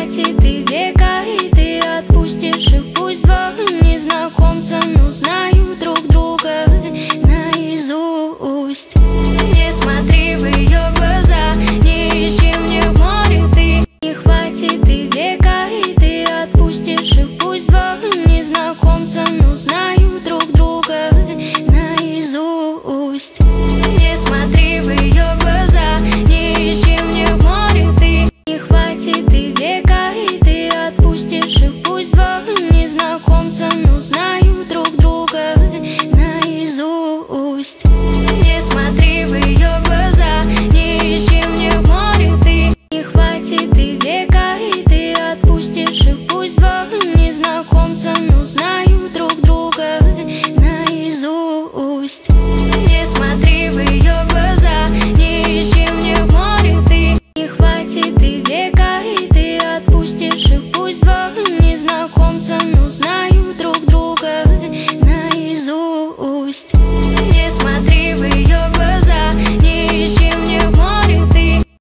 хватит и века, и ты отпустишь, и пусть два незнакомца, но знают друг друга наизусть. Не смотри в ее глаза, не ищи мне в море ты. Не хватит и века, и ты отпустишь, и пусть два незнакомца, но знают друг друга наизусть. Не смотри в ее глаза, не ищи мне в море ты. Не хватит и века, и ты отпустишь, и пусть два незнакомца, но знают друг друга наизусть. Не смотри в ее глаза, не ищи мне в море ты. Не хватит и века, и ты отпустишь, и пусть два незнакомца, но знают друг друга наизусть. Не смотри в ее глаза, не ищи мне в море ты. Не хватит и века, и ты отпустишь, и пусть два незнакомца,